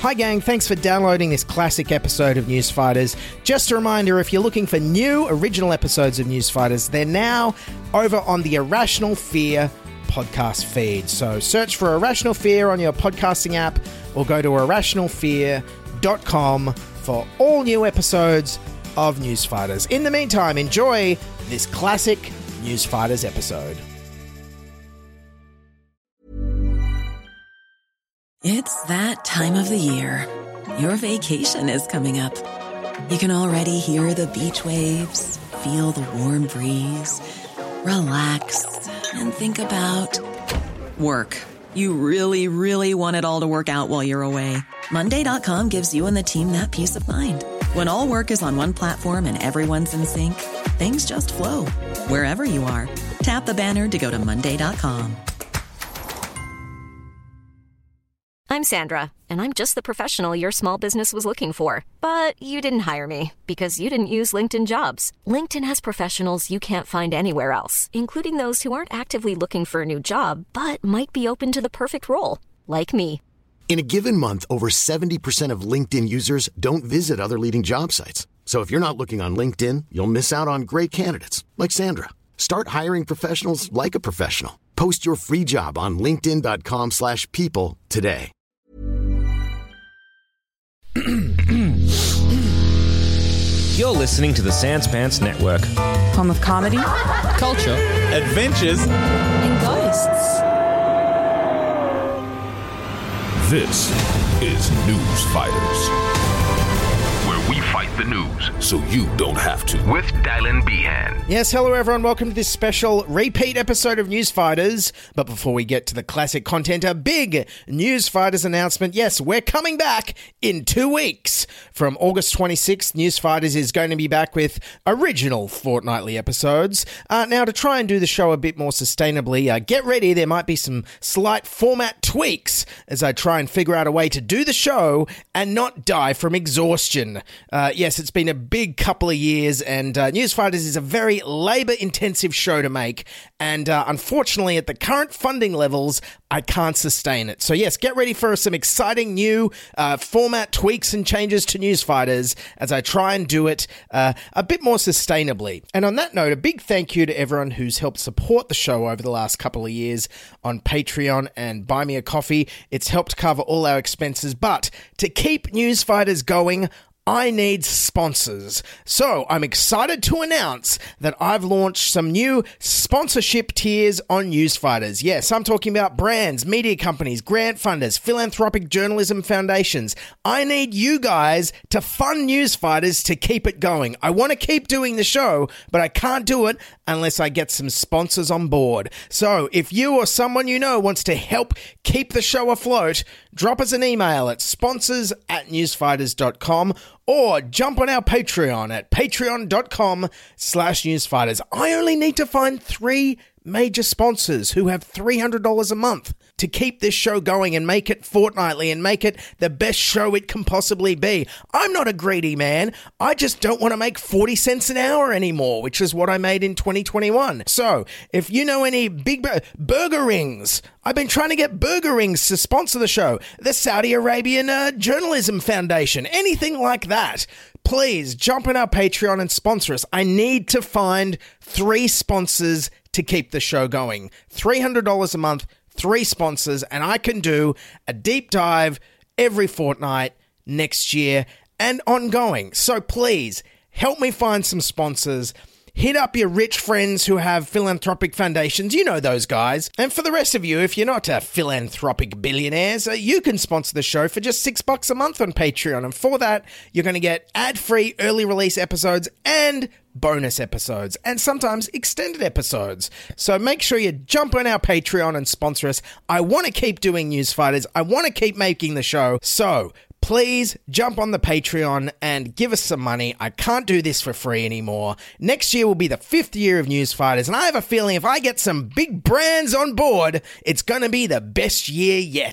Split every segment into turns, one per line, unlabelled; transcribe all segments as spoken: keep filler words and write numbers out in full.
Hi gang, thanks for downloading this classic episode of Newsfighters. Just a reminder, if you're looking for new original episodes of Newsfighters, they're now over on the Irrational Fear podcast feed. So search for Irrational Fear on your podcasting app or go to irrational fear dot com for all new episodes of Newsfighters. In the meantime, enjoy this classic Newsfighters episode.
It's that time of the year. Your vacation is coming up. You can already hear the beach waves, feel the warm breeze, relax, and think about work. You really, really want it all to work out while you're away. Monday dot com gives you and the team that peace of mind. When all work is on one platform and everyone's in sync, things just flow. Wherever you are, tap the banner to go to Monday dot com.
I'm Sandra, and I'm just the professional your small business was looking for. But you didn't hire me because you didn't use LinkedIn Jobs. LinkedIn has professionals you can't find anywhere else, including those who aren't actively looking for a new job, but might be open to the perfect role, like me.
In a given month, over seventy percent of LinkedIn users don't visit other leading job sites. So if you're not looking on LinkedIn, you'll miss out on great candidates, like Sandra. Start hiring professionals like a professional. Post your free job on linkedin dot com slash people today.
You're listening to the Sans Pants Network.
Home of comedy,
culture,
adventures,
and ghosts.
This is Newsfighters,
where we fight the news
so you don't have to.
With Dylan Behan.
Yes, hello everyone. Welcome to this special repeat episode of Newsfighters. But before we get to the classic content, a big Newsfighters announcement. Yes, we're coming back in two weeks. From August twenty-sixth, Newsfighters is going to be back with original fortnightly episodes. Uh, now, to try and do the show a bit more sustainably, uh, get ready. There might be some slight format tweaks as I try and figure out a way to do the show and not die from exhaustion. Uh, yes, it's been a big couple of years, and uh, Newsfighters is a very labour-intensive show to make, and uh, unfortunately, at the current funding levels, I can't sustain it. So yes, get ready for some exciting new uh, format tweaks and changes to Newsfighters as I try and do it uh, a bit more sustainably. And on that note, a big thank you to everyone who's helped support the show over the last couple of years on Patreon and Buy Me a Coffee. It's helped cover all our expenses, but to keep Newsfighters going, I need sponsors. So I'm excited to announce that I've launched some new sponsorship tiers on Newsfighters. Yes, I'm talking about brands, media companies, grant funders, philanthropic journalism foundations. I need you guys to fund Newsfighters to keep it going. I want to keep doing the show, but I can't do it unless I get some sponsors on board. So if you or someone you know wants to help keep the show afloat, drop us an email at sponsors at newsfighters dot com or jump on our Patreon at patreon dot com slash newsfighters. I only need to find three major sponsors who have three hundred dollars a month to keep this show going and make it fortnightly and make it the best show it can possibly be. I'm not a greedy man. I just don't want to make forty cents an hour anymore, which is what I made in twenty twenty-one. So if you know any big bur- burger rings, I've been trying to get Burger Rings to sponsor the show, the Saudi Arabian uh, Journalism Foundation, anything like that. Please jump on our Patreon and sponsor us. I need to find three sponsors to keep the show going. three hundred dollars a month, three sponsors, and I can do a deep dive every fortnight next year and ongoing. So please help me find some sponsors. Hit up your rich friends who have philanthropic foundations. You know those guys. And for the rest of you, if you're not uh, philanthropic billionaires, uh, you can sponsor the show for just six bucks a month on Patreon. And for that, you're going to get ad-free early release episodes and bonus episodes, and sometimes extended episodes. So make sure you jump on our Patreon and sponsor us. I want to keep doing Newsfighters. I want to keep making the show. So please jump on the Patreon and give us some money. I can't do this for free anymore. Next year will be the fifth year of Newsfighters, and I have a feeling if I get some big brands on board, it's going to be the best year yet.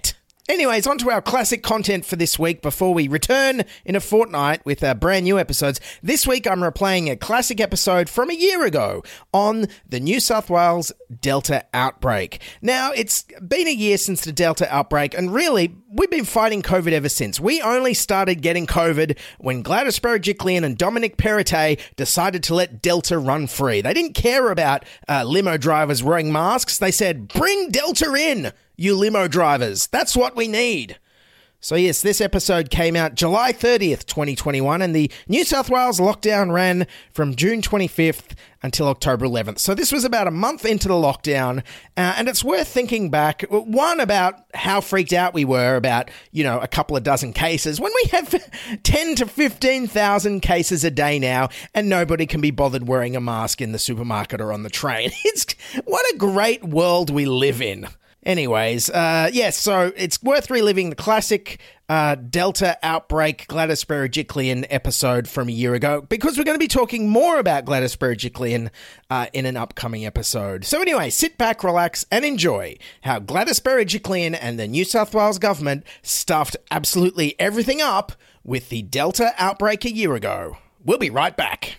Anyways, on to our classic content for this week before we return in a fortnight with our brand new episodes. This week, I'm replaying a classic episode from a year ago on the New South Wales Delta outbreak. Now, it's been a year since the Delta outbreak, and really, we've been fighting COVID ever since. We only started getting COVID when Gladys Berejiklian and Dominic Perrottet decided to let Delta run free. They didn't care about uh, limo drivers wearing masks. They said, bring Delta in, you limo drivers. That's what we need. So yes, this episode came out July thirtieth, twenty twenty-one, and the New South Wales lockdown ran from June twenty-fifth until October eleventh. So this was about a month into the lockdown, uh, and it's worth thinking back, one, about how freaked out we were about, you know, a couple of dozen cases, when we have ten to fifteen thousand cases a day now, and nobody can be bothered wearing a mask in the supermarket or on the train. It's what a great world we live in. Anyways, uh, yes, so it's worth reliving the classic uh, Delta outbreak Gladys Berejiklian episode from a year ago, because we're going to be talking more about Gladys Berejiklian uh, in an upcoming episode. So anyway, sit back, relax, and enjoy how Gladys Berejiklian and the New South Wales government stuffed absolutely everything up with the Delta outbreak a year ago. We'll be right back.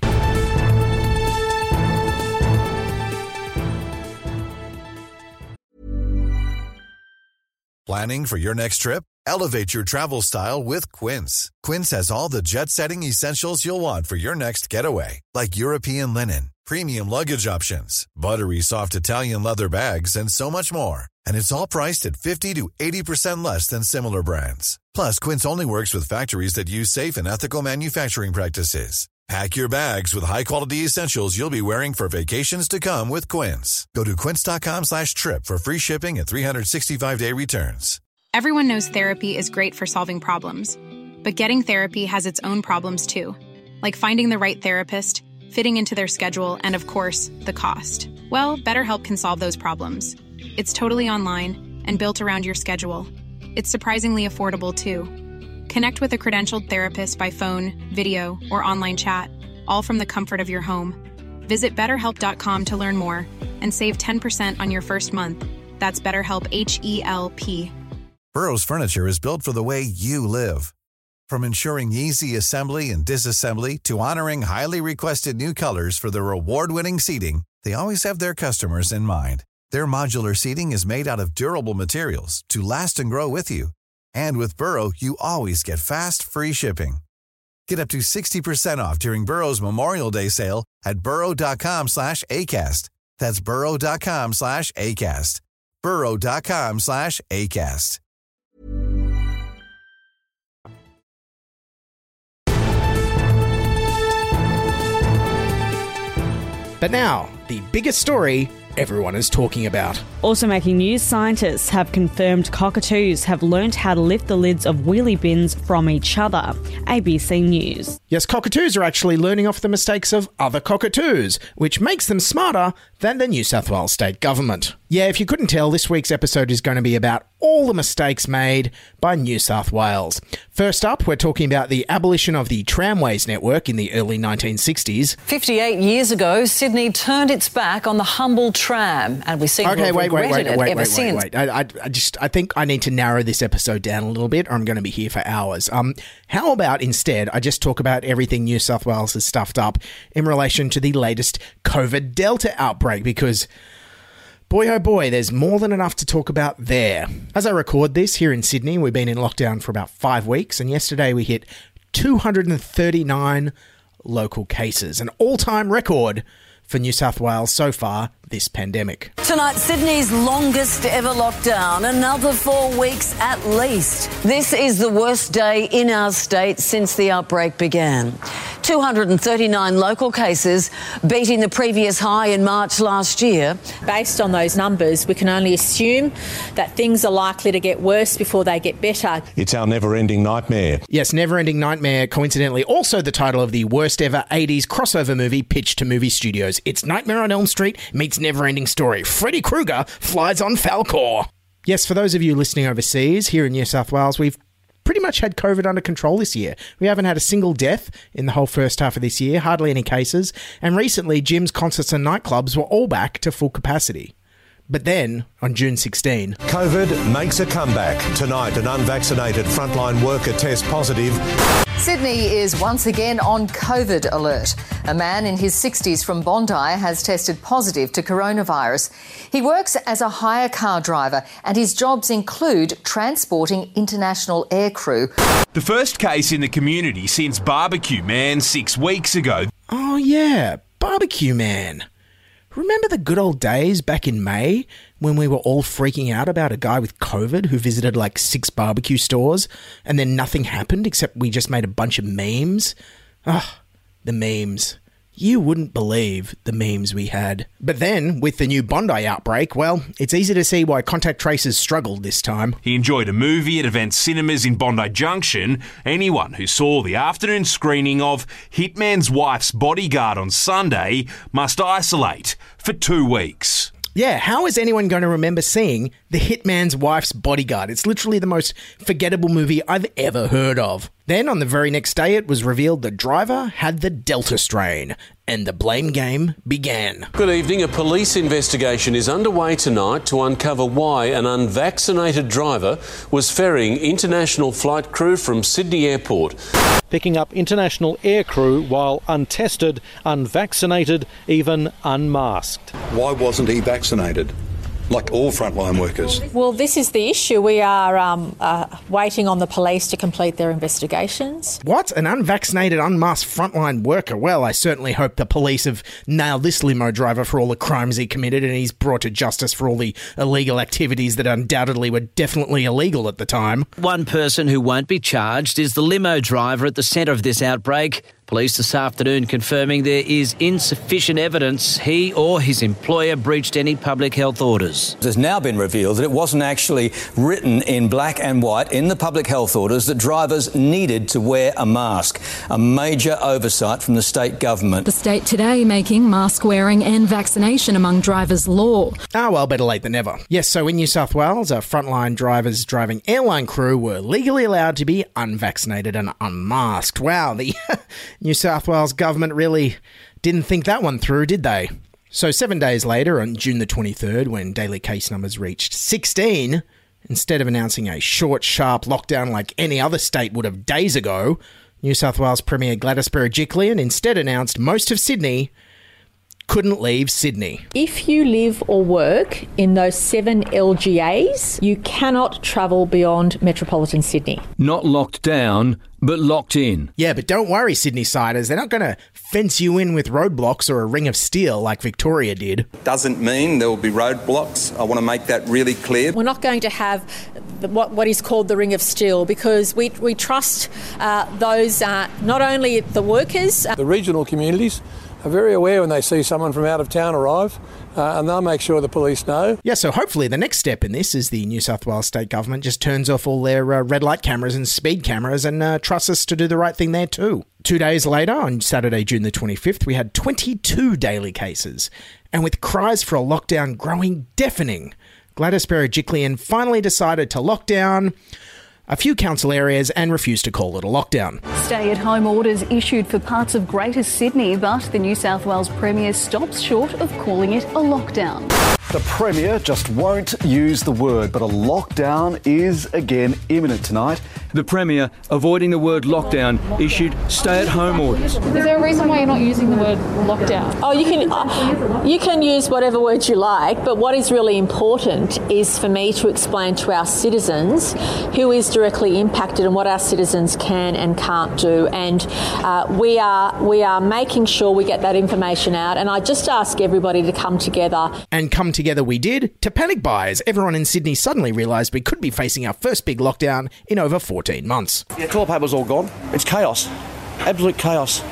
Planning for your next trip? Elevate your travel style with Quince. Quince has all the jet-setting essentials you'll want for your next getaway, like European linen, premium luggage options, buttery soft Italian leather bags, and so much more. And it's all priced at fifty to eighty percent less than similar brands. Plus, Quince only works with factories that use safe and ethical manufacturing practices. Pack your bags with high-quality essentials you'll be wearing for vacations to come with Quince. Go to quince.com slash trip for free shipping and three sixty-five day returns.
Everyone knows therapy is great for solving problems, but getting therapy has its own problems too, like finding the right therapist, fitting into their schedule, and of course, the cost. Well, BetterHelp can solve those problems. It's totally online and built around your schedule. It's surprisingly affordable too. Connect with a credentialed therapist by phone, video, or online chat, all from the comfort of your home. Visit better help dot com to learn more and save ten percent on your first month. That's BetterHelp, H E L P.
Burrow's furniture is built for the way you live. From ensuring easy assembly and disassembly to honoring highly requested new colors for their award-winning seating, they always have their customers in mind. Their modular seating is made out of durable materials to last and grow with you. And with Burrow, you always get fast, free shipping. Get up to sixty percent off during Burrow's Memorial Day sale at burrow.com slash ACAST. That's burrow.com slash ACAST. burrow.com slash ACAST.
But now, the biggest story everyone is talking about.
Also making news, scientists have confirmed cockatoos have learnt how to lift the lids of wheelie bins from each other. A B C News.
Yes, cockatoos are actually learning off the mistakes of other cockatoos, which makes them smarter than the New South Wales state government. Yeah, if you couldn't tell, this week's episode is going to be about all the mistakes made by New South Wales. First up, we're talking about the abolition of the tramways network in the early nineteen sixties.
fifty-eight years ago, Sydney turned its back on the humble tram, and we seem
okay,
to have
wait, wait,
regretted
wait,
it
wait,
ever
wait,
since.
wait, wait. I, I, I just, I think I need to narrow this episode down a little bit, or I'm going to be here for hours. Um, how about instead I just talk about everything New South Wales has stuffed up in relation to the latest COVID Delta outbreak, because boy, oh boy, there's more than enough to talk about there. As I record this here in Sydney, we've been in lockdown for about five weeks, and yesterday we hit two hundred thirty-nine local cases, an all-time record for New South Wales so far this pandemic.
Tonight, Sydney's longest ever lockdown, another four weeks at least. This is the worst day in our state since the outbreak began. two hundred thirty-nine local cases, beating the previous high in March last year.
Based on those numbers, we can only assume that things are likely to get worse before they get better.
It's our never-ending nightmare.
Yes, Never-Ending Nightmare, coincidentally also the title of the worst ever eighties crossover movie pitched to movie studios. It's Nightmare on Elm Street meets Never-Ending Story. Freddy Krueger flies on Falkor. Yes, for those of you listening overseas, here in New South Wales, we've pretty much had COVID under control this year. We haven't had a single death in the whole first half of this year, hardly any cases, and recently gyms, concerts and nightclubs were all back to full capacity. But then, on June sixteenth...
COVID makes a comeback. Tonight, an unvaccinated frontline worker tests positive.
Sydney is once again on COVID alert. A man in his sixties from Bondi has tested positive to coronavirus. He works as a hire car driver and his jobs include transporting international aircrew.
The first case in the community since Barbecue Man six weeks ago.
Oh yeah, Barbecue Man. Remember the good old days back in May when we were all freaking out about a guy with COVID who visited like six barbecue stores and then nothing happened except we just made a bunch of memes? Ah, the memes. You wouldn't believe the memes we had. But then, with the new Bondi outbreak, well, it's easy to see why contact tracers struggled this time.
He enjoyed a movie at Event Cinemas in Bondi Junction. Anyone who saw the afternoon screening of Hitman's Wife's Bodyguard on Sunday must isolate for two weeks.
Yeah, how is anyone going to remember seeing The Hitman's Wife's Bodyguard? It's literally the most forgettable movie I've ever heard of. Then, on the very next day, it was revealed the driver had the Delta strain, and the blame game began.
Good evening. A police investigation is underway tonight to uncover why an unvaccinated driver was ferrying international flight crew from Sydney Airport.
Picking up international aircrew while untested, unvaccinated, even unmasked.
Why wasn't he vaccinated? Like all frontline workers.
Well, this is the issue. We are um, uh, waiting on the police to complete their investigations.
What? An unvaccinated, unmasked frontline worker? Well, I certainly hope the police have nailed this limo driver for all the crimes he committed and he's brought to justice for all the illegal activities that undoubtedly were definitely illegal at the time.
One person who won't be charged is the limo driver at the centre of this outbreak. Police this afternoon confirming there is insufficient evidence he or his employer breached any public health orders.
It has now been revealed that it wasn't actually written in black and white in the public health orders that drivers needed to wear a mask. A major oversight from the state government.
The state today making mask wearing and vaccination among drivers law.
Ah, well, better late than never. Yes, so in New South Wales, our frontline drivers driving airline crew were legally allowed to be unvaccinated and unmasked. Wow, the New South Wales government really didn't think that one through, did they? So seven days later, on June the twenty-third, when daily case numbers reached sixteen, instead of announcing a short, sharp lockdown like any other state would have days ago, New South Wales Premier Gladys Berejiklian instead announced most of Sydney couldn't leave Sydney.
If you live or work in those seven L G As, you cannot travel beyond metropolitan Sydney.
Not locked down, but locked in.
Yeah, but don't worry, Sydney-siders. They're not going to fence you in with roadblocks or a ring of steel like Victoria did.
Doesn't mean there will be roadblocks. I want to make that really clear.
We're not going to have the, what, what is called the ring of steel because we, we trust uh, those, uh, not only the workers. Uh,
the regional communities are very aware when they see someone from out of town arrive, uh, and they'll make sure the police know.
Yeah, so hopefully the next step in this is the New South Wales state government just turns off all their uh, red light cameras and speed cameras and uh, trusts us to do the right thing there too. Two days later, on Saturday, June the twenty-fifth, we had twenty-two daily cases. And with cries for a lockdown growing deafening, Gladys Berejiklian finally decided to lock down a few council areas and refused to call it a lockdown.
Stay-at-home orders issued for parts of Greater Sydney, but the New South Wales Premier stops short of calling it a lockdown.
The Premier just won't use the word, but a lockdown is again imminent tonight.
The Premier, avoiding the word lockdown, issued stay-at-home orders.
Is there a reason why you're not using the word lockdown?
Oh, you can uh, you can use whatever words you like, but what is really important is for me to explain to our citizens who is directly impacted and what our citizens can and can't do. And uh, we are we are making sure we get that information out. And I just ask everybody to come together.
And come together we did, to panic buy as everyone in Sydney suddenly realised we could be facing our first big lockdown in over fourteen months.
Yeah, toilet paper's all gone. It's chaos. Absolute chaos.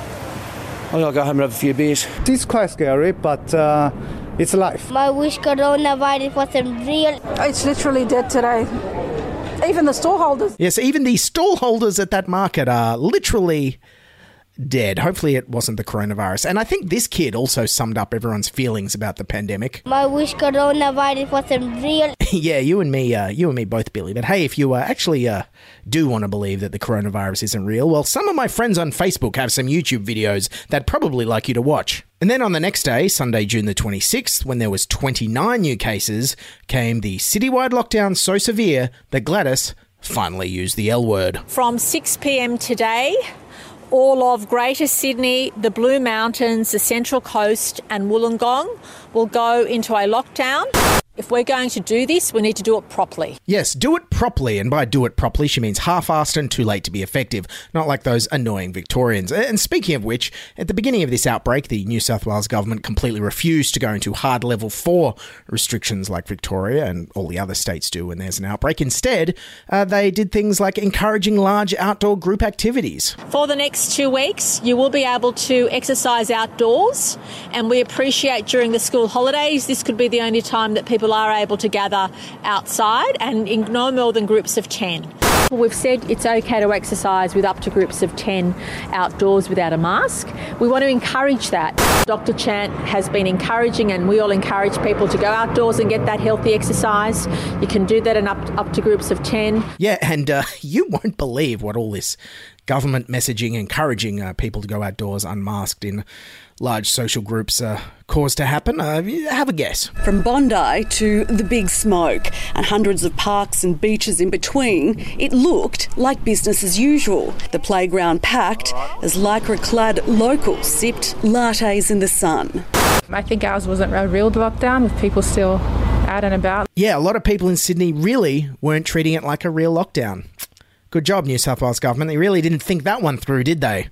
I gotta go home and have a few beers.
It's quite scary, but uh, it's life.
I wish coronavirus wasn't real.
It's literally dead today. Even the stall holders.
Yes, even the stall holders at that market are literally dead. Hopefully it wasn't the coronavirus. And I think this kid also summed up everyone's feelings about the pandemic.
I wish coronavirus wasn't real.
Yeah, you and me, uh, you and me both, Billy. But hey, if you uh, actually uh, do want to believe that the coronavirus isn't real, well, some of my friends on Facebook have some YouTube videos that probably like you to watch. And then on the next day, Sunday, June the twenty-sixth, when there was twenty-nine new cases, came the citywide lockdown so severe that Gladys finally used the L word.
From six p.m. today, all of Greater Sydney, the Blue Mountains, the Central Coast and Wollongong will go into a lockdown. If we're going to do this, we need to do it properly.
Yes, do it properly. And by do it properly, she means half-assed and too late to be effective, not like those annoying Victorians. And speaking of which, at the beginning of this outbreak, the New South Wales government completely refused to go into hard level four restrictions like Victoria and all the other states do when there's an outbreak. Instead, uh, they did things like encouraging large outdoor group activities.
For the next two weeks, you will be able to exercise outdoors, and we appreciate during the school holidays, this could be the only time that people are able to gather outside and in no more than groups of ten. We've said it's okay to exercise with up to groups of ten outdoors without a mask. We want to encourage that. Doctor Chant has been encouraging, and we all encourage people to go outdoors and get that healthy exercise. You can do that in up, up to groups of ten.
Yeah, and uh, you won't believe what all this government messaging encouraging uh, people to go outdoors unmasked in large social groups uh, caused to happen. Uh, have a guess.
From Bondi to the Big Smoke and hundreds of parks and beaches in between, it looked like business as usual. The playground packed as lycra-clad locals sipped lattes in the sun.
I think ours wasn't a real lockdown with people still out and about.
Yeah, a lot of people in Sydney really weren't treating it like a real lockdown. Good job, New South Wales government. They really didn't think that one through, did they?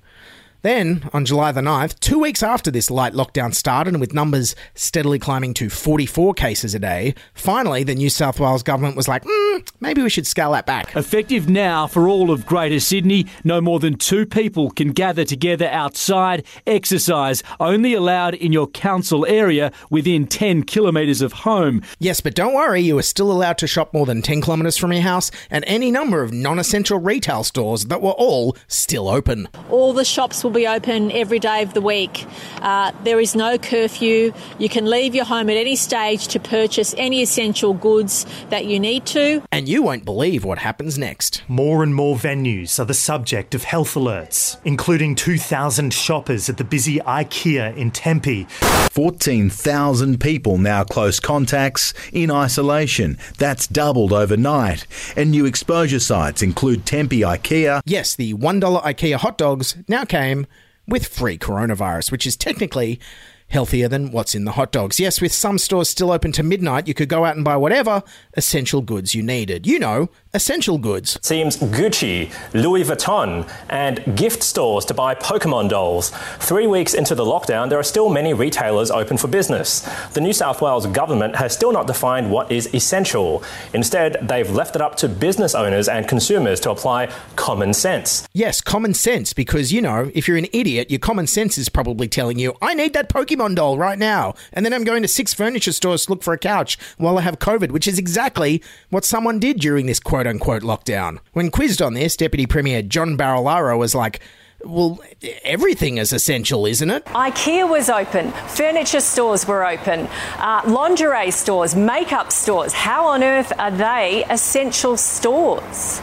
Then, on July the ninth, two weeks after this light lockdown started and with numbers steadily climbing to forty-four cases a day, finally the New South Wales government was like, mm, maybe we should scale that back.
Effective now for all of Greater Sydney, no more than two people can gather together outside. Exercise only allowed in your council area within ten kilometres of home.
Yes, but don't worry, you are still allowed to shop more than ten kilometres from your house and any number of non-essential retail stores that were all still open.
All the shops will be open every day of the week. Uh, there is no curfew. You can leave your home at any stage to purchase any essential goods that you need to.
And you won't believe what happens next.
More and more venues are the subject of health alerts, including two thousand shoppers at the busy IKEA in Tempe.
fourteen thousand people now close contacts in isolation. That's doubled overnight. And new exposure sites include Tempe IKEA.
Yes, the one dollar IKEA hot dogs now came with free coronavirus, which is technically healthier than what's in the hot dogs. Yes, with some stores still open to midnight, you could go out and buy whatever essential goods you needed. You know, essential goods.
Seems Gucci, Louis Vuitton and gift stores to buy Pokemon dolls. Three weeks into the lockdown, there are still many retailers open for business. The New South Wales government has still not defined what is essential. Instead, they've left it up to business owners and consumers to apply common sense.
Yes, common sense, because, you know, if you're an idiot, your common sense is probably telling you, I need that Pokemon doll right now. And then I'm going to six furniture stores to look for a couch while I have COVID, which is exactly what someone did during this quote-unquote lockdown. When quizzed on this, Deputy Premier John Barilaro was like, well, everything is essential, isn't it?
IKEA was open, furniture stores were open, uh, lingerie stores, makeup stores. How on earth are they essential stores?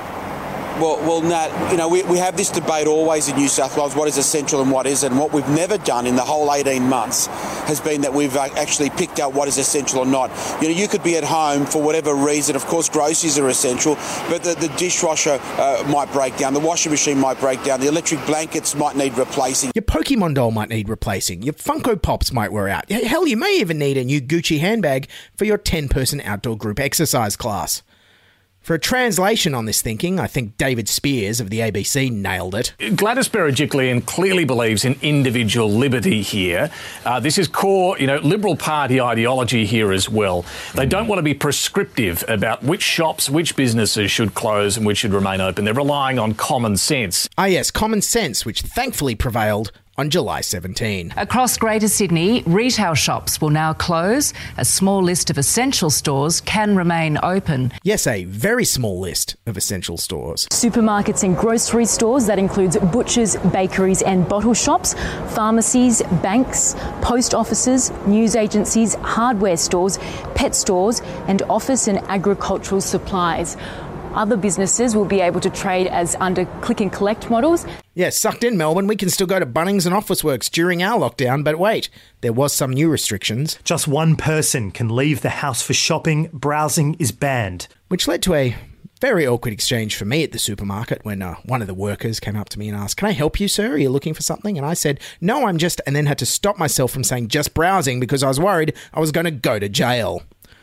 Well, well, Nat, you know, we, we have this debate always in New South Wales, what is essential and what isn't. And what we've never done in the whole eighteen months has been that we've uh, actually picked out what is essential or not. You know, you could be at home for whatever reason. Of course, groceries are essential, but the, the dishwasher uh, might break down, the washing machine might break down, the electric blankets might need replacing.
Your Pokemon doll might need replacing. Your Funko Pops might wear out. Hell, you may even need a new Gucci handbag for your ten-person outdoor group exercise class. For a translation on this thinking, I think David Spears of the A B C nailed it.
Gladys Berejiklian clearly believes in individual liberty here. Uh, this is core, you know, Liberal Party ideology here as well. They don't want to be prescriptive about which shops, which businesses should close and which should remain open. They're relying on common sense.
Ah, yes, common sense, which thankfully prevailed on July seventeenth.
Across Greater Sydney, retail shops will now close. A small list of essential stores can remain open.
Yes, a very small list of essential stores.
Supermarkets and grocery stores, that includes butchers, bakeries and bottle shops, pharmacies, banks, post offices, news agencies, hardware stores, pet stores and office and agricultural supplies. Other businesses will be able to trade as under click and collect models.
Yeah, sucked in Melbourne, we can still go to Bunnings and Officeworks during our lockdown, but wait, there was some new restrictions.
Just one person can leave the house for shopping. Browsing is banned.
Which led to a very awkward exchange for me at the supermarket when uh, one of the workers came up to me and asked, "Can I help you, sir? Are you looking for something?" And I said, "No, I'm just," and then had to stop myself from saying just browsing because I was worried I was going to go to jail.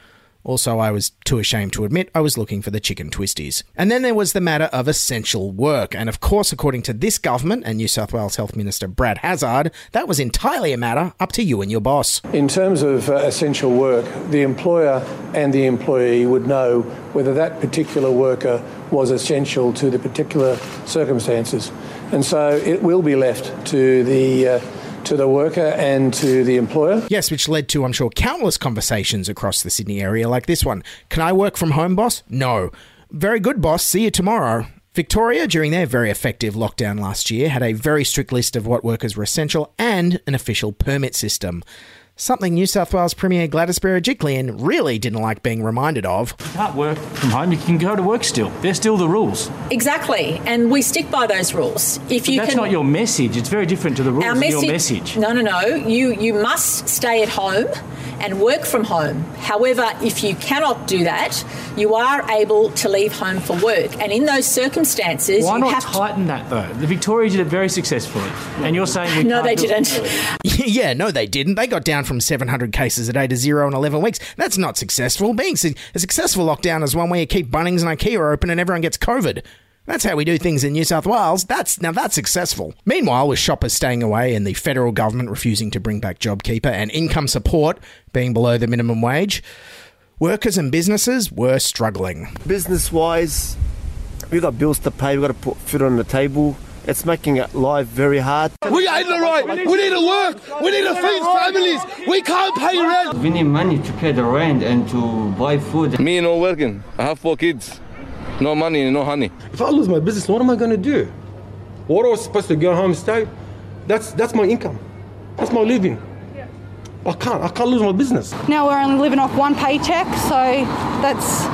Also, I was too ashamed to admit I was looking for the chicken twisties. And then there was the matter of essential work. And of course, according to this government and New South Wales Health Minister Brad Hazzard, that was entirely a matter up to you and your boss.
In terms of uh, essential work, the employer and the employee would know whether that particular worker was essential to the particular circumstances. And so it will be left to the uh, to the worker and to the employer.
Yes, which led to, I'm sure, countless conversations across the Sydney area like this one. Can I work from home, boss? No. Very good, boss. See you tomorrow. Victoria, during their very effective lockdown last year, had a very strict list of what workers were essential and an official permit system. Something New South Wales Premier Gladys Berejiklian really didn't like being reminded of.
You can't work from home, you can go to work still. They're still the rules.
Exactly, and we stick by those rules. If you
but that's
can,
not your message. It's very different to the rules
our
of
message,
your message.
No, no, no. You, you must stay at home and work from home. However, if you cannot do that, you are able to leave home for work. And in those circumstances,
Why
you
not
have
tighten that, though? The Victoria did it very successfully. And you're saying we
No,
can't
they
do it.
didn't.
Yeah, no, they didn't. They got down from seven hundred cases a day to zero in eleven weeks. That's not successful. Being su- a successful lockdown is one where you keep Bunnings and IKEA open and everyone gets COVID. That's how we do things in New South Wales. That's now that's successful. Meanwhile, with shoppers staying away and the federal government refusing to bring back JobKeeper and income support being below the minimum wage, workers and businesses were struggling.
Business-wise, we've got bills to pay. We've got to put food on the table. It's making it life very hard.
We ain't the right. We need to work. We need to feed families. We can't pay rent.
We need money to pay the rent and to buy food.
Me not working. I have four kids. No money and no honey.
If I lose my business, what am I going to do? What am I supposed to go home and stay? That's that's my income. That's my living. I can't. I can't lose my business.
Now we're only living off one paycheck, so that's,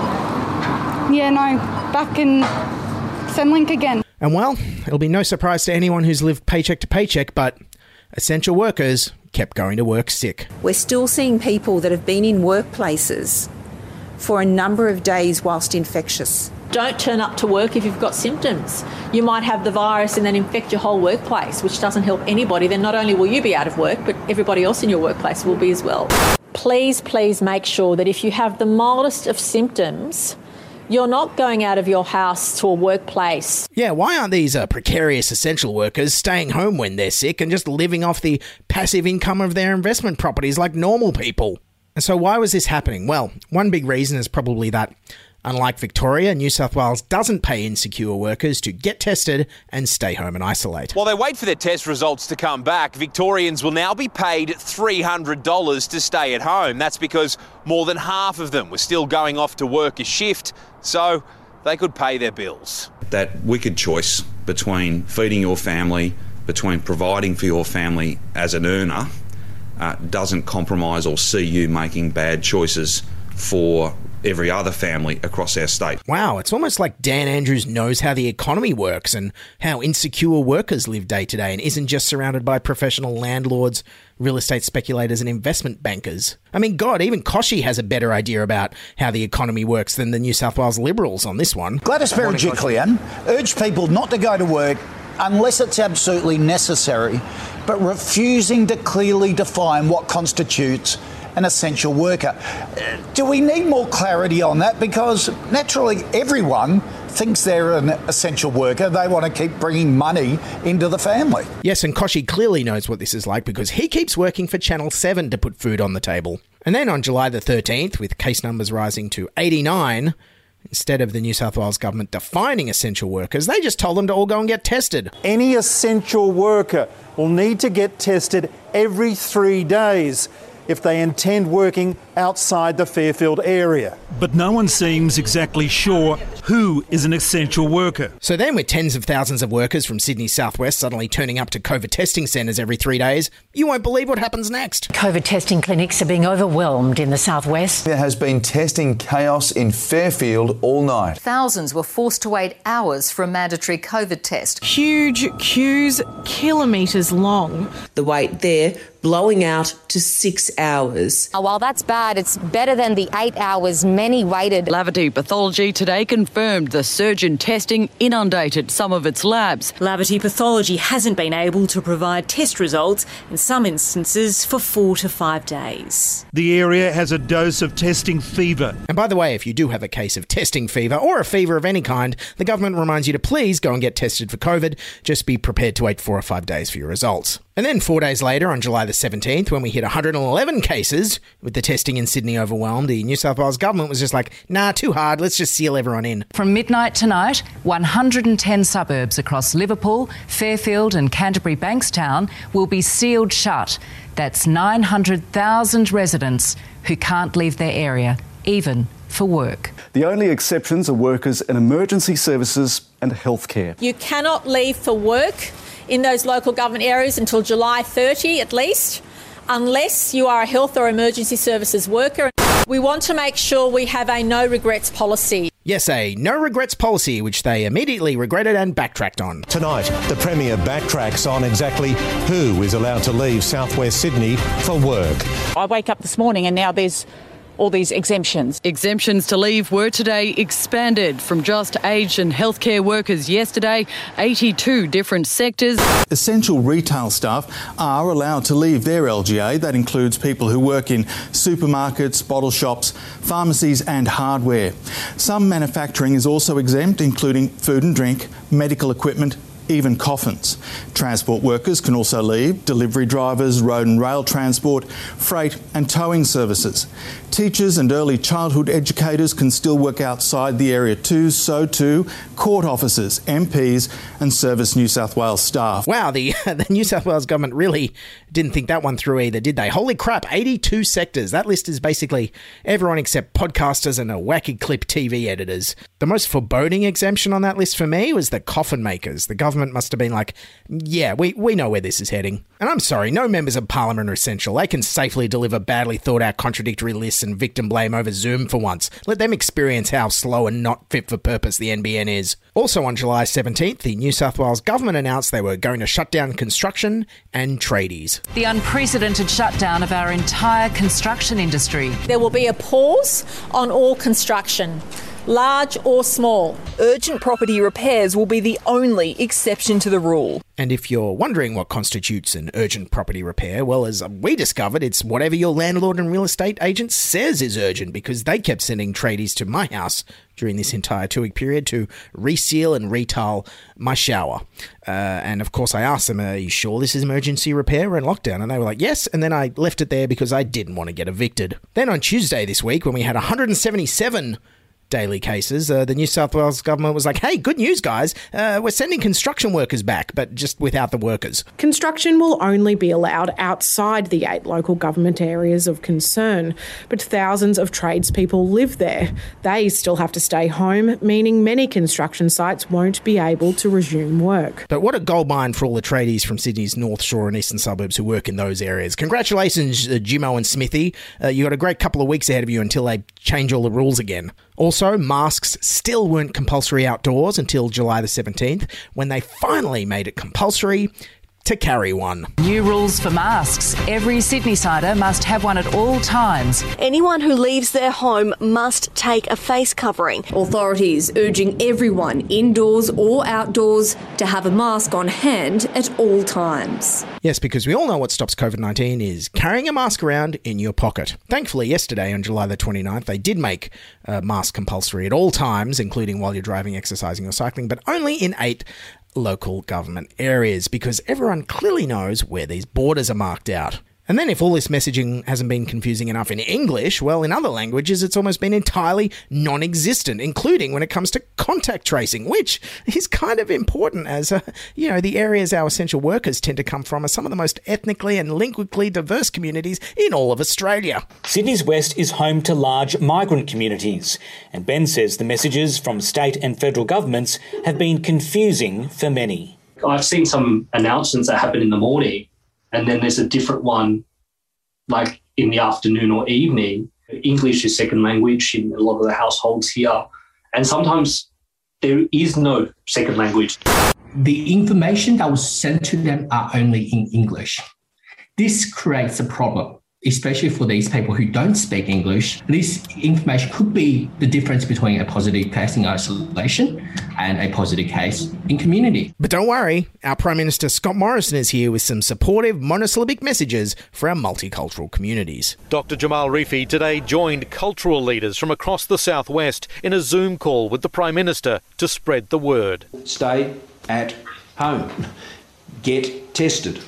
yeah, no, back in Centrelink again.
And well, it'll be no surprise to anyone who's lived paycheck to paycheck, but essential workers kept going to work sick.
We're still seeing people that have been in workplaces for a number of days whilst infectious.
Don't turn up to work if you've got symptoms. You might have the virus and then infect your whole workplace, which doesn't help anybody. Then not only will you be out of work, but everybody else in your workplace will be as well. Please, please make sure that if you have the mildest of symptoms, you're not going out of your house to a workplace.
Yeah, why aren't these uh, precarious essential workers staying home when they're sick and just living off the passive income of their investment properties like normal people? And so why was this happening? Well, one big reason is probably that, unlike Victoria, New South Wales doesn't pay insecure workers to get tested and stay home and isolate.
While they wait for their test results to come back, Victorians will now be paid three hundred dollars to stay at home. That's because more than half of them were still going off to work a shift, so they could pay their bills.
That wicked choice between feeding your family, between providing for your family as an earner, uh, doesn't compromise or see you making bad choices for every other family across our state.
Wow, it's almost like Dan Andrews knows how the economy works and how insecure workers live day to day and isn't just surrounded by professional landlords, real estate speculators and investment bankers. I mean, God, even Koshy has a better idea about how the economy works than the New South Wales Liberals on this one.
Gladys Berejiklian urged people not to go to work unless it's absolutely necessary, but refusing to clearly define what constitutes an essential worker. Do we need more clarity on that? Because naturally everyone thinks they're an essential worker. They want to keep bringing money into the family.
Yes, and Koshy clearly knows what this is like because he keeps working for Channel seven to put food on the table. And then on July the thirteenth, with case numbers rising to eighty-nine, Instead of the New South Wales government defining essential workers, they just told them to all go and get tested.
Any essential worker will need to get tested every three days if they intend working outside the Fairfield area.
But no one seems exactly sure who is an essential worker.
So then, with tens of thousands of workers from Sydney's southwest suddenly turning up to COVID testing centres every three days, you won't believe what happens next.
COVID testing clinics are being overwhelmed in the southwest.
There has been testing chaos in Fairfield all night.
Thousands were forced to wait hours for a mandatory COVID test.
Huge queues, kilometres long.
The wait there blowing out to six hours.
Oh, while that's bad, it's better than the eight hours many waited.
Laverty Pathology today confirmed the surge in testing inundated some of its labs.
Laverty Pathology hasn't been able to provide test results, in some instances, for four to five days.
The area has a dose of testing fever.
And by the way, if you do have a case of testing fever or a fever of any kind, the government reminds you to please go and get tested for COVID. Just be prepared to wait four or five days for your results. And then four days later, on July the seventeenth, when we hit one hundred eleven cases with the testing in Sydney overwhelmed, the New South Wales government was just like, nah, too hard, let's just seal everyone in.
From midnight tonight, one hundred ten suburbs across Liverpool, Fairfield and Canterbury Bankstown will be sealed shut. That's nine hundred thousand residents who can't leave their area, even for work.
The only exceptions are workers in emergency services and healthcare.
You cannot leave for work in those local government areas until July thirtieth at least, unless you are a health or emergency services worker. We want to make sure we have a no regrets policy.
Yes, a no regrets policy, which they immediately regretted and backtracked on.
Tonight, the Premier backtracks on exactly who is allowed to leave southwest Sydney for work.
I wake up this morning and now there's all these exemptions.
Exemptions to leave were today expanded from just aged and healthcare workers yesterday, eighty-two different sectors.
Essential retail staff are allowed to leave their L G A. That includes people who work in supermarkets, bottle shops, pharmacies and hardware. Some manufacturing is also exempt, including food and drink, medical equipment, even coffins. Transport workers can also leave, delivery drivers, road and rail transport, freight and towing services. Teachers and early childhood educators can still work outside the area too, so too court officers, M Ps and Service New South Wales staff.
Wow, the, the New South Wales government really didn't think that one through either, did they? Holy crap, eighty-two sectors. That list is basically everyone except podcasters and a wacky clip T V editors. The most foreboding exemption on that list for me was the coffin makers. The government must have been like, yeah, we, we know where this is heading. And I'm sorry, no members of parliament are essential. They can safely deliver badly thought out contradictory lists and victim blame over Zoom for once. Let them experience how slow and not fit for purpose the N B N is. Also on July seventeenth, the New South Wales government announced they were going to shut down construction and tradies.
The unprecedented shutdown of our entire construction industry.
There will be a pause on all construction, large or small.
Urgent property repairs will be the only exception to the rule.
And if you're wondering what constitutes an urgent property repair, well, as we discovered, it's whatever your landlord and real estate agent says is urgent, because they kept sending tradies to my house during this entire two-week period to reseal and retile my shower. Uh, and of course I asked them, are you sure this is emergency repair? We're in lockdown. And they were like, yes. And then I left it there because I didn't want to get evicted. Then on Tuesday this week, when we had one hundred seventy-seven daily cases, uh, the New South Wales government was like, hey, good news, guys. Uh, we're sending construction workers back, but just without the workers.
Construction will only be allowed outside the eight local government areas of concern, but thousands of tradespeople live there. They still have to stay home, meaning many construction sites won't be able to resume work.
But what a goldmine for all the tradies from Sydney's North Shore and eastern suburbs who work in those areas. Congratulations, uh, Jimmo and Smithy. Uh, you got a great couple of weeks ahead of you until they change all the rules again. Also, masks still weren't compulsory outdoors until July the seventeenth, when they finally made it compulsory to carry one.
New rules for masks. Every Sydney-sider must have one at all times.
Anyone who leaves their home must take a face covering.
Authorities urging everyone, indoors or outdoors, to have a mask on hand at all times.
Yes, because we all know what stops COVID nineteen is carrying a mask around in your pocket. Thankfully, yesterday on July the twenty-ninth, they did make a mask compulsory at all times, including while you're driving, exercising or cycling, but only in eight local government areas, because everyone clearly knows where these borders are marked out. And then if all this messaging hasn't been confusing enough in English, well, in other languages it's almost been entirely non-existent, including when it comes to contact tracing, which is kind of important as, uh, you know, the areas our essential workers tend to come from are some of the most ethnically and linguistically diverse communities in all of Australia.
Sydney's west is home to large migrant communities, and Ben says the messages from state and federal governments have been confusing for many.
I've seen some announcements that happen in the morning, and then there's a different one like in the afternoon or evening. English is second language in a lot of the households here, and sometimes there is no second language.
The information that was sent to them are only in English. This creates a problem, especially for these people who don't speak English. This information could be the difference between a positive case in isolation and a positive case in community.
But don't worry, our Prime Minister Scott Morrison is here with some supportive monosyllabic messages for our multicultural communities.
Doctor Jamal Rifi today joined cultural leaders from across the southwest in a Zoom call with the Prime Minister to spread the word.
Stay at home. Get tested.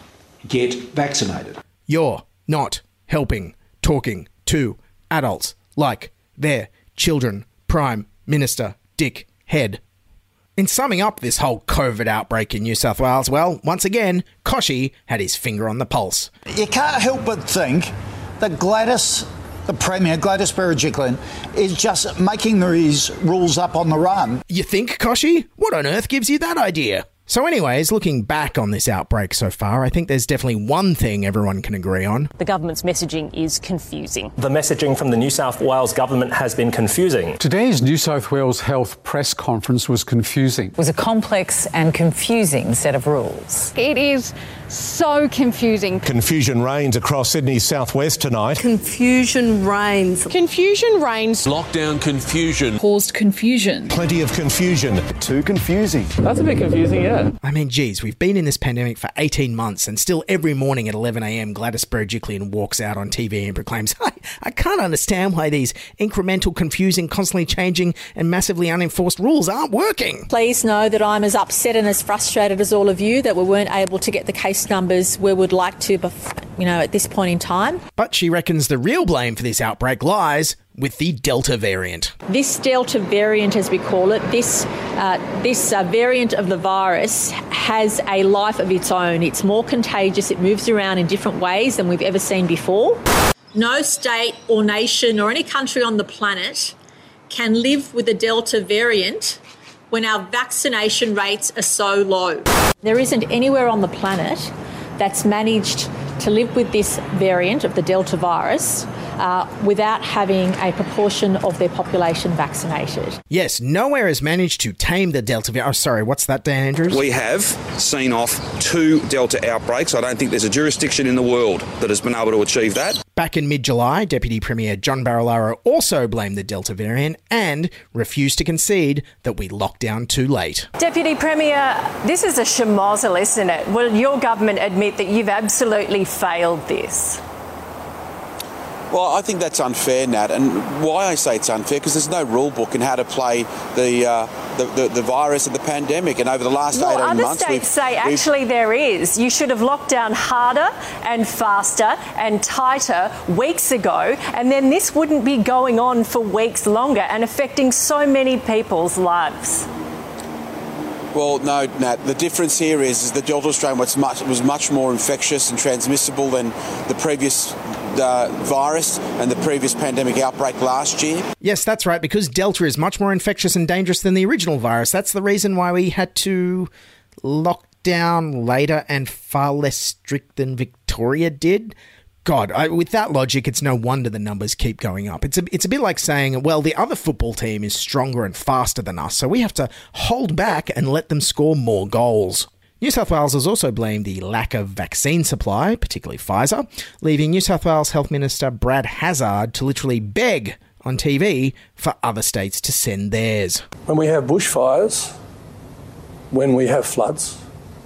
Get vaccinated.
You're not helping talking to adults like their children, Prime Minister Dick Head. In summing up this whole COVID outbreak in New South Wales, well, once again, Kochie had his finger on the pulse.
You can't help but think that Gladys, the Premier, Gladys Berejiklian, is just making these rules up on the run.
You think, Kochie? What on earth gives you that idea? So anyways, looking back on this outbreak so far, I think there's definitely one thing everyone can agree on.
The government's messaging is confusing.
The messaging from the New South Wales government has been confusing.
Today's New South Wales Health press conference was confusing.
It was a complex and confusing set of rules.
It is so confusing.
Confusion reigns across Sydney's southwest tonight.
Confusion reigns.
Confusion reigns.
Lockdown confusion.
Caused confusion.
Plenty of confusion.
Too confusing.
That's a bit confusing, yeah.
I mean, geez, we've been in this pandemic for eighteen months and still every morning at eleven a.m. Gladys Berejiklian walks out on T V and proclaims, I, I can't understand why these incremental, confusing, constantly changing and massively unenforced rules aren't working.
Please know that I'm as upset and as frustrated as all of you that we weren't able to get the case numbers where we'd like to, you know, at this point in time.
But she reckons the real blame for this outbreak lies with the Delta variant.
This Delta variant, as we call it, this uh, this uh, variant of the virus has a life of its own. It's more contagious. It moves around in different ways than we've ever seen before. No state or nation or any country on the planet can live with the Delta variant when our vaccination rates are so low. There isn't anywhere on the planet that's managed to live with this variant of the Delta virus uh, without having a proportion of their population vaccinated.
Yes, nowhere has managed to tame the Delta variant. Oh, sorry, what's that, Dan Andrews?
We have seen off two Delta outbreaks. I don't think there's a jurisdiction in the world that has been able to achieve that.
Back in mid-July, Deputy Premier John Barilaro also blamed the Delta variant and refused to concede that we locked down too late.
Deputy Premier, this is a schmozzle, isn't it? Will your government admit that you've absolutely failed this?
Well, I think that's unfair, Nat, and why I say it's unfair, because there's no rule book in how to play the uh, the, the, the virus and the pandemic, and over the last
well,
eighteen
other
months...
states
we've,
say
we've...
actually there is. You should have locked down harder and faster and tighter weeks ago, and then this wouldn't be going on for weeks longer and affecting so many people's lives.
Well, no, Nat. The difference here is, is the Delta strain was much, was much more infectious and transmissible than the previous uh, virus and the previous pandemic outbreak last year.
Yes, that's right, because Delta is much more infectious and dangerous than the original virus. That's the reason why we had to lock down later and far less strict than Victoria did. God, I, with that logic, it's no wonder the numbers keep going up. It's a, it's a bit like saying, well, the other football team is stronger and faster than us, so we have to hold back and let them score more goals. New South Wales has also blamed the lack of vaccine supply, particularly Pfizer, leaving New South Wales Health Minister Brad Hazzard to literally beg on T V for other states to send theirs.
When we have bushfires, when we have floods,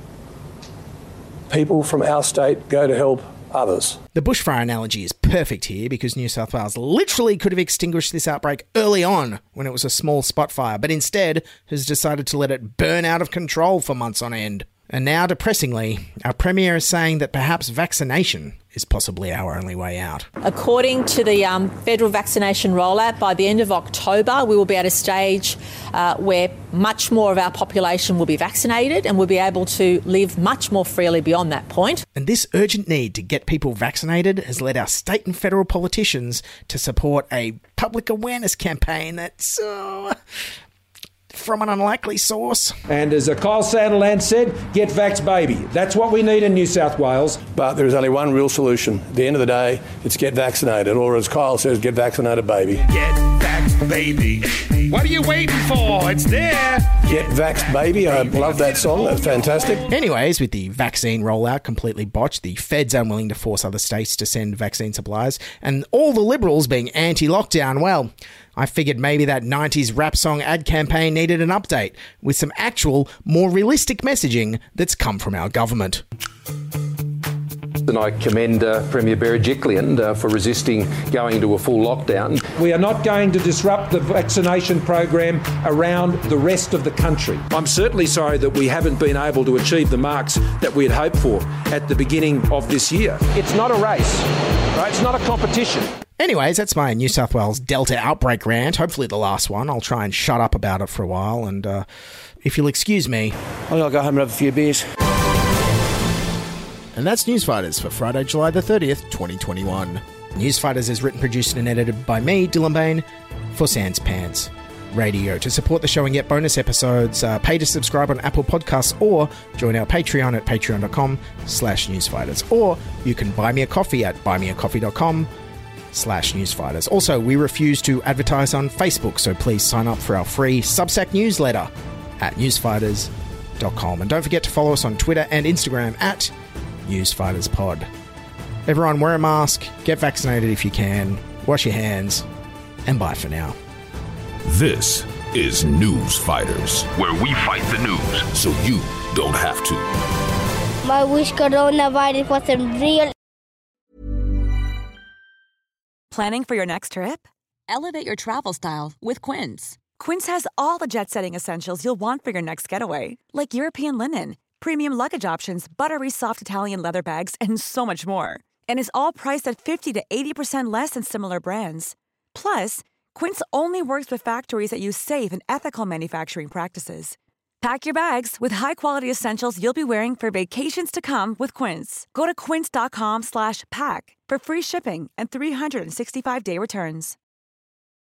people from our state go to help others.
The bushfire analogy is perfect here because New South Wales literally could have extinguished this outbreak early on when it was a small spot fire, but instead has decided to let it burn out of control for months on end. And now, depressingly, our Premier is saying that perhaps vaccination is possibly our only way out.
According to the um, federal vaccination rollout, by the end of October, we will be at a stage uh, where much more of our population will be vaccinated and we'll be able to live much more freely beyond that point.
And this urgent need to get people vaccinated has led our state and federal politicians to support a public awareness campaign that's uh, from an unlikely source.
And as Kyle Sandilands said, get vax baby. That's what we need in New South Wales.
But there is only one real solution. At the end of the day, it's get vaccinated, or as Kyle says, get vaccinated baby.
Get vax baby. What are you waiting for? It's there.
Get vax baby. I love that song. That's fantastic.
Anyways, with the vaccine rollout completely botched, the feds unwilling to force other states to send vaccine supplies, and all the Liberals being anti-lockdown, well, I figured maybe that nineties rap song ad campaign needed an update with some actual, more realistic messaging that's come from our government.
And I commend uh, Premier Berejiklian uh, for resisting going into a full lockdown.
We are not going to disrupt the vaccination program around the rest of the country. I'm certainly sorry that we haven't been able to achieve the marks that we had hoped for at the beginning of this year. It's not a race, right? It's not a competition.
Anyways, that's my New South Wales Delta outbreak rant. Hopefully the last one. I'll try and shut up about it for a while. And uh, if you'll excuse me,
I'll go home and have a few beers.
And that's Newsfighters for Friday, July the thirtieth, twenty twenty-one. Newsfighters is written, produced and edited by me, Dylan Bain, for Sans Pants Radio. To support the show and get bonus episodes, uh, pay to subscribe on Apple Podcasts or join our Patreon at patreon.com slash newsfighters. Or you can buy me a coffee at buymeacoffee.com slash newsfighters. Also, we refuse to advertise on Facebook, so please sign up for our free Substack newsletter at newsfighters dot com. And don't forget to follow us on Twitter and Instagram at NewsFightersPod. Everyone, wear a mask, get vaccinated if you can, wash your hands, and bye for now.
This is News Fighters, where we fight the news so you don't have to.
My wish coronavirus wasn't real.
Planning for your next trip? Elevate your travel style with Quince. Quince has all the jet-setting essentials you'll want for your next getaway, like European linen, premium luggage options, buttery soft Italian leather bags, and so much more. And is all priced at fifty to eighty percent less than similar brands. Plus, Quince only works with factories that use safe and ethical manufacturing practices. Pack your bags with high-quality essentials you'll be wearing for vacations to come with Quince. Go to quince.com slash pack for free shipping and three sixty-five day returns.